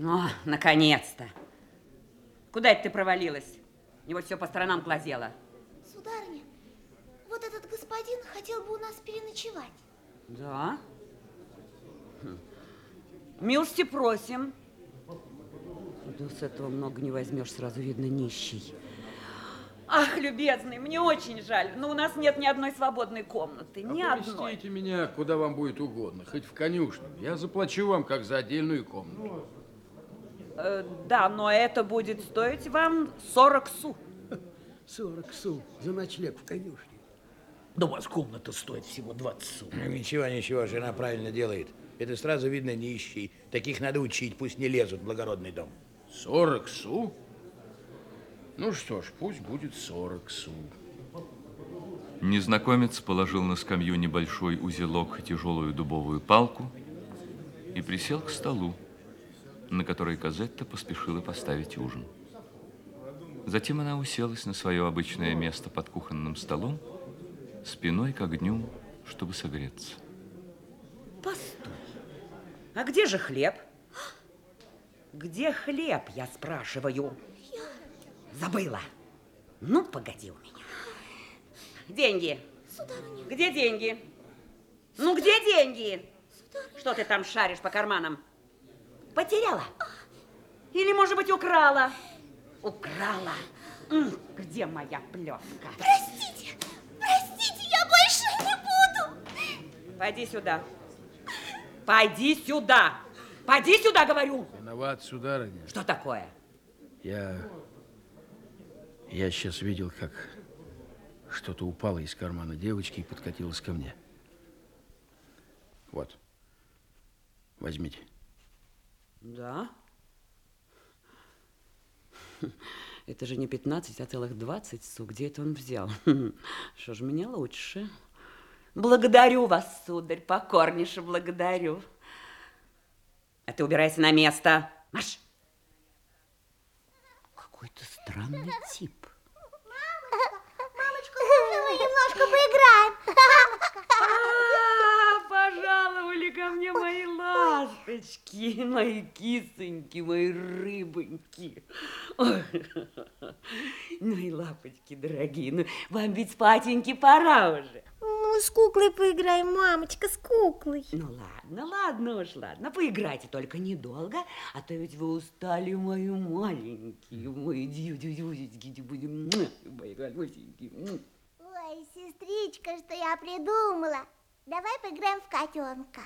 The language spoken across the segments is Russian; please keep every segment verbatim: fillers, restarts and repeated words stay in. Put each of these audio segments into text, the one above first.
О, наконец-то. Куда это ты провалилась? Небось, все по сторонам глазела. Сударыня, вот этот господин хотел бы у нас переночевать. Да? Хм. Милости просим. Да с этого много не возьмешь, сразу видно нищий. Ах, любезный, мне очень жаль, но у нас нет ни одной свободной комнаты, ни а одной. Поместите меня куда вам будет угодно, хоть в конюшню. Я заплачу вам как за отдельную комнату. Э, да, но это будет стоить вам сорок су. сорок су за ночлег в конюшне. Да у вас комната стоит всего двадцать су. Ничего, ничего, жена правильно делает. Это сразу видно нищий. Таких надо учить, пусть не лезут в благородный дом. сорок су? Ну что ж, пусть будет сорок су. Незнакомец положил на скамью небольшой узелок и тяжелую дубовую палку и присел к столу, на который Козетта поспешила поставить ужин. Затем она уселась на свое обычное место под кухонным столом, спиной к огню, чтобы согреться. Постой. А где же хлеб? Где хлеб, я спрашиваю? Забыла. Ну, погоди у меня. Деньги. Сударыня. Где деньги? Ну, где деньги? Сударыня. Что ты там шаришь по карманам? Потеряла? Или, может быть, украла? Украла. М, где моя плетка? Простите, простите, я больше не буду. Пойди сюда. Пойди сюда. Пойди сюда, говорю. Виноват, сударыня. Что такое? Я... Я сейчас видел, как что-то упало из кармана девочки и подкатилось ко мне. Вот. Возьмите. Да? Это же не пятнадцать, а целых двадцать су. Где это он взял? Что ж, мне лучше. Благодарю вас, сударь, покорнейше благодарю. А ты убирайся на место. Марш! Какой-то странный тип. Мамочка, можно мы немножко поиграем? А, пожаловали ко мне мои ласточки, мои кисоньки, мои рыбоньки. Ой, ну и лапочки дорогие, ну вам ведь спатеньки пора уже. Ну, с куклой поиграем, мамочка, с куклой. Ну ладно, ладно уж, ладно, поиграйте только недолго, а то ведь вы устали, мои маленькие, мои дью-дью-дью-дью, мои голубенькие. Ой, сестричка, что я придумала. Давай поиграем в котенка.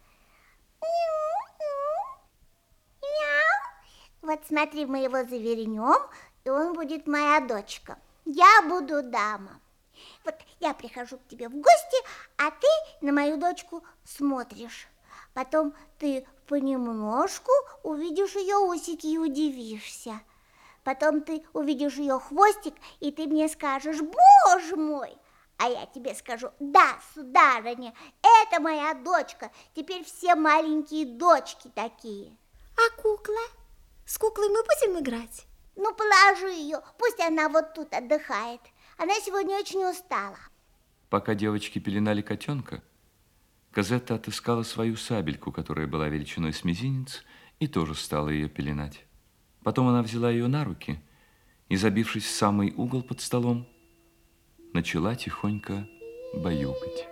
Мяу. Вот смотри, мы его завернем, и он будет моя дочка. Я буду дама. Вот я прихожу к тебе в гости, а ты на мою дочку смотришь. Потом ты понемножку увидишь ее усики и удивишься. Потом ты увидишь ее хвостик, и ты мне скажешь: боже мой! А я тебе скажу: да, сударыня, это моя дочка. Теперь все маленькие дочки такие. А кукла? С куклой мы будем играть? Ну, положи ее, пусть она вот тут отдыхает. Она сегодня очень устала. Пока девочки пеленали котенка, Козетта отыскала свою сабельку, которая была величиной с мизинец, и тоже стала ее пеленать. Потом она взяла ее на руки и, забившись в самый угол под столом, начала тихонько баюкать.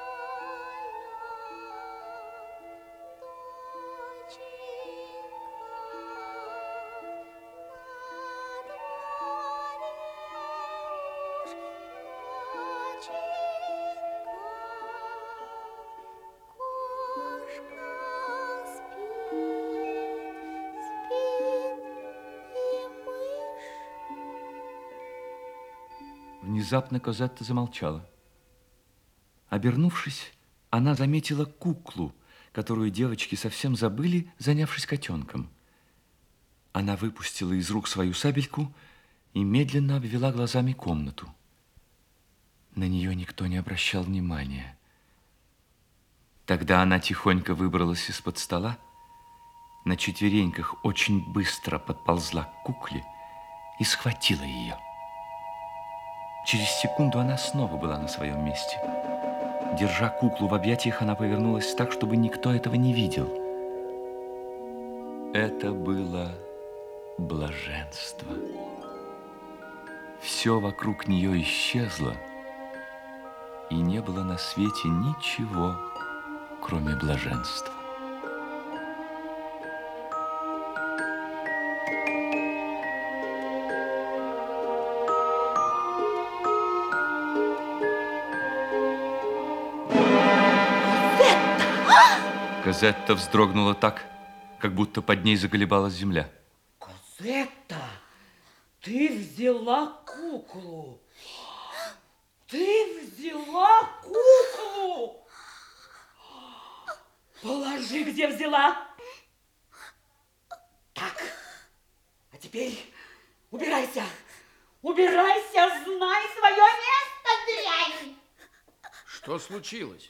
Внезапно Козетта замолчала. Обернувшись, она заметила куклу, которую девочки совсем забыли, занявшись котенком. Она выпустила из рук свою сабельку и медленно обвела глазами комнату. На нее никто не обращал внимания. Тогда она тихонько выбралась из-под стола, на четвереньках очень быстро подползла к кукле и схватила ее. Через секунду она снова была на своем месте. Держа куклу в объятиях, она повернулась так, чтобы никто этого не видел. Это было блаженство. Все вокруг нее исчезло, и не было на свете ничего, кроме блаженства. Казетта вздрогнула так, как будто под ней заколебалась земля. Казетта, ты взяла куклу. Ты взяла куклу. Положи, где взяла. Так, а теперь убирайся. Убирайся, знай свое место, дрянь. Что случилось?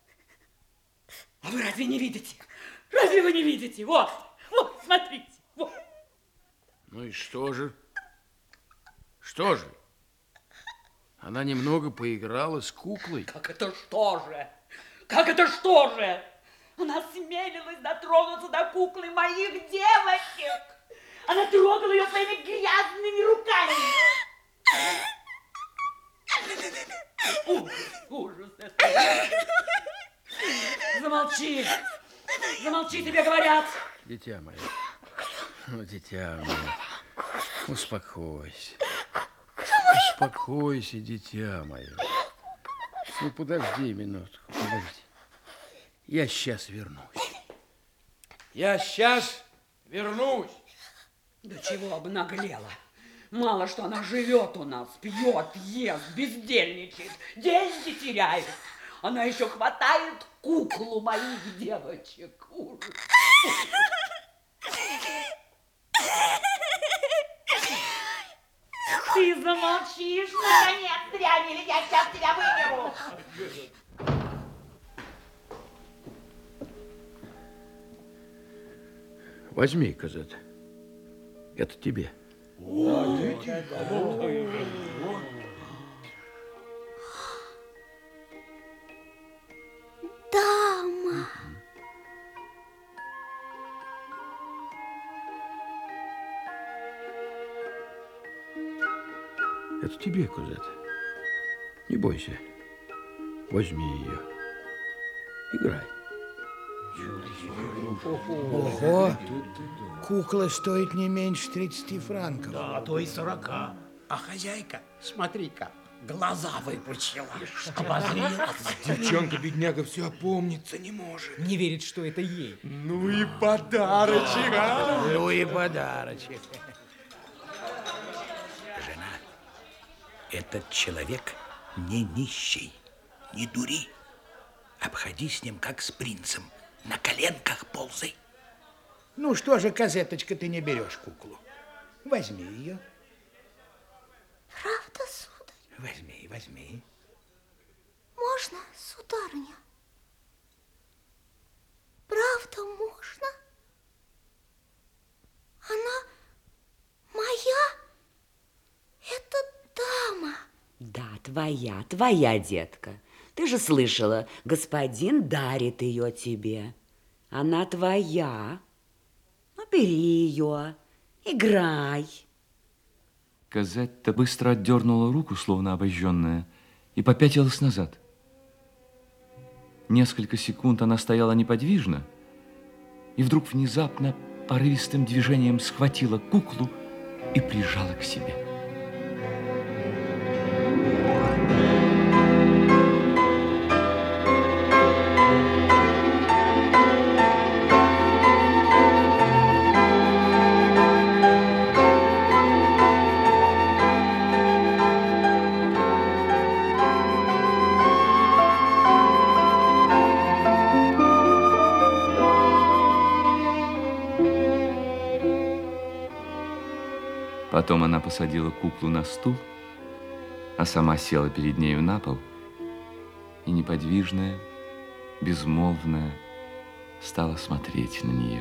А вы разве не видите? Разве вы не видите? Вот, вот, смотрите, вот. Ну и что же? Что же? Она немного поиграла с куклой. Как это что же? Как это что же? Она осмелилась дотронуться до куклы моих девочек. Она трогала ее своими грязными руками. Ужас, ужас это. Замолчи. Замолчи, тебе говорят. Дитя мое, ну, дитя мое, успокойся. Успокойся, дитя мое. Ну, подожди минутку, подожди. Я сейчас вернусь. Я сейчас вернусь. Да чего обнаглела? Мало что она живет у нас, пьет, ест, бездельничает, деньги теряет. Она еще хватает куклу моих девочек. Ужас. Ты замолчишь, наконец, дрянь, или я сейчас тебя выберу. Возьми, Казетта. Это тебе. Дама. Это тебе, Казетта. Не бойся. Возьми ее. Играй. Ого, кукла стоит не меньше тридцати франков. Да, а то и сорока. А хозяйка, смотри-ка, глаза выпучила. Обозрелась. Девчонка-бедняга все опомниться не может. Не верит, что это ей. Ну и подарочек, а! Ну и подарочек. Жена, этот человек не нищий, не дури. Обходись с ним, как с принцем. На коленках ползай. Ну что же, Казеточка, ты не берешь куклу? Возьми ее. Правда, сударь? Возьми, возьми. Можно, сударыня? Правда, можно? Она моя? Это дама. Да, твоя, твоя, детка. Ты же слышала, господин дарит ее тебе. Она твоя. Ну, бери ее, играй. Казетта быстро отдернула руку, словно обожженная, и попятилась назад. Несколько секунд она стояла неподвижно, и вдруг внезапно порывистым движением схватила куклу и прижала к себе. Потом она посадила куклу на стул, а сама села перед нею на пол и неподвижная, безмолвная стала смотреть на нее.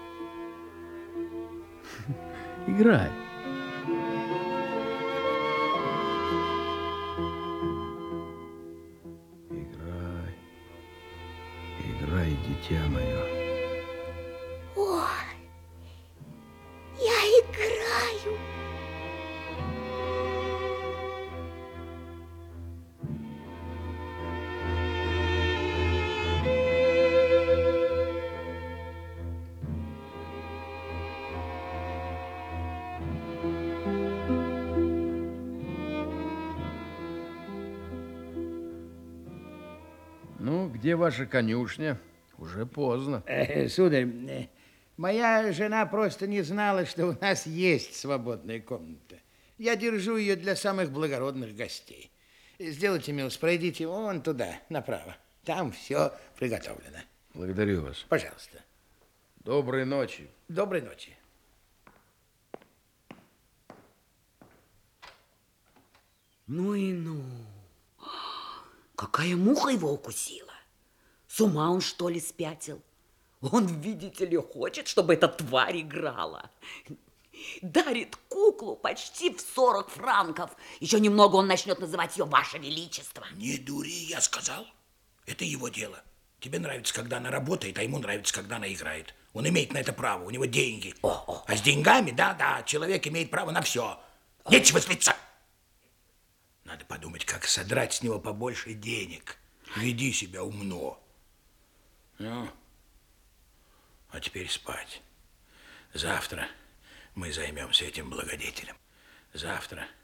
Играй. Играй. Играй, дитя мое. Ой, Где ваша конюшня? Уже поздно. Э, сударь, э, моя жена просто не знала, что у нас есть свободная комната. Я держу ее для самых благородных гостей. Сделайте милость, пройдите вон туда, направо. Там все приготовлено. Благодарю вас. Пожалуйста. Доброй ночи. Доброй ночи. Ну и ну. Какая муха его укусила? С ума он, что ли, спятил? Он, видите ли, хочет, чтобы эта тварь играла. Дарит куклу почти в сорок франков. Еще немного он начнет называть ее Ваше Величество. Не дури, я сказал. Это его дело. Тебе нравится, когда она работает, а ему нравится, когда она играет. Он имеет на это право, у него деньги. О, о. А с деньгами, да-да, человек имеет право на все. Нечего злиться. Надо подумать, как содрать с него побольше денег. Веди себя умно. Ну, а теперь спать. Завтра мы займемся этим благодетелем. Завтра